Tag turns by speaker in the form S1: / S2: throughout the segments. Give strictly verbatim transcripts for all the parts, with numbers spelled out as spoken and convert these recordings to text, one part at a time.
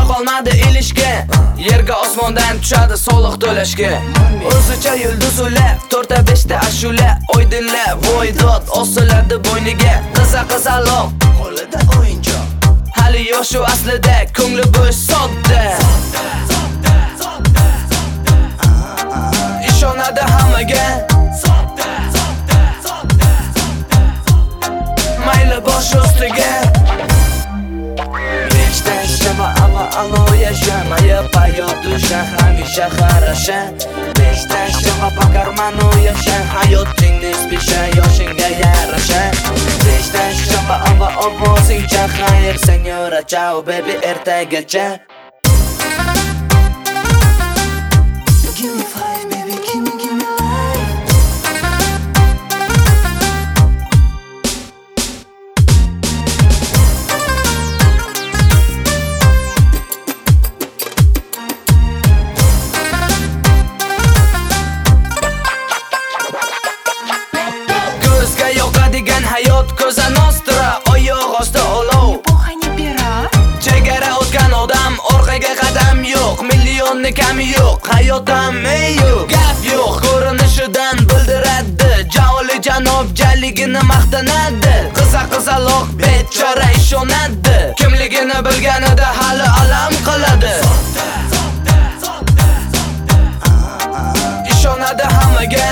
S1: qolmadi ilishga. Yerga osmondan tushadi soliq to'lashga. O'zicha yulduz ulab, to'rtta beshta ashula, oydinlar voydod osiladi bo'yniga. Qiza qizaloq, qo'lida o'yinchoq. Hali yoshu aslida, ko'ngli bo'sh sodda. Ishonadi hammaga. Mayli bosh ustiga. Shama ama alo yashamaya payotu hamisha qarasha. Beshdan shama pakarmanu yasha hayoting nisbisha yoshingga yarasha. Beshdan shama ama ovozing chaqayr senyora ciao baby ertagacha. Give me five baby, give me give me life. Hayot ko'za nostra, oyoq osti olov. Chegara o'tgan odam, orqaga qadam yo'q. Millionni kami yo'q, hayotdan yo'q. Gap yo'q, ko'rinishidan bildiradi. Javoli janobjaligini maqtanadi. Qiza qizaloq bechora ishonadi. Kimligini bilganida hali alam qiladi. Ishonadi hammaga.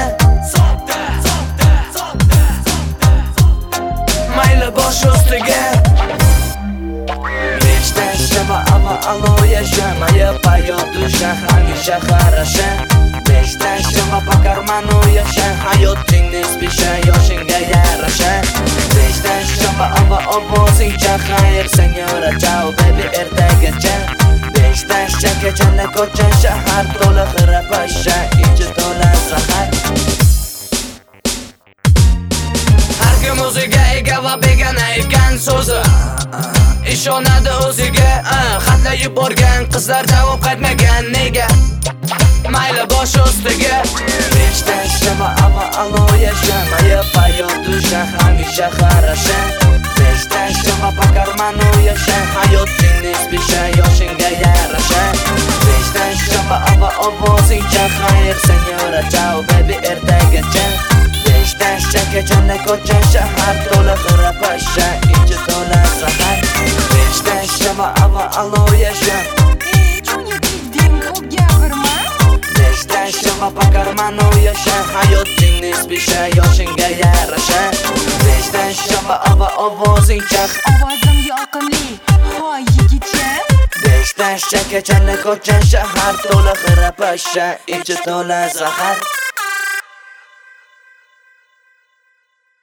S1: Mayli bosh ustiga. Beshdan shama ama alo yashamaya payotu hamisha qarasha. Beshdan shama pakarmanu yasha hayoting nisbisha yoshingga yarasha. Beshdan shama ama ovozing chaqayr senyora ciao baby ertagacha. Beshdan shakachana ko'cha shahar to'la xirapasha, ichi to'la zahar. O'ziga ega va begona ekan so'zi. Ishonadi o'ziga, xatlar yuborgan qizlar javob qaytmagan nega? Mayli bosh ustiga. Beshdan shama ama alo yashamaya payotu hamisha qarasha. Beshdan shama pakarmanu yasha hayoting nisbisha yoshingga yarasha. Beshdan shama ama ovozing chaqayr senyora ciao baby ertagacha. Beshdan shakachana ko'cha shahar to'la xirapasha, ichi to'la zahar. Beshdan shama ama alo yasha. Beshdan shama pakarmanu yasha hayoting nisbisha yoshingga yarasha. Beshdan shama ama ovozing chaq.
S2: Ovozim yoqimli, hoy yigitcha.
S1: Beshdan shakachana ko'cha shahar to'la xirapasha, ichi to'la zahar.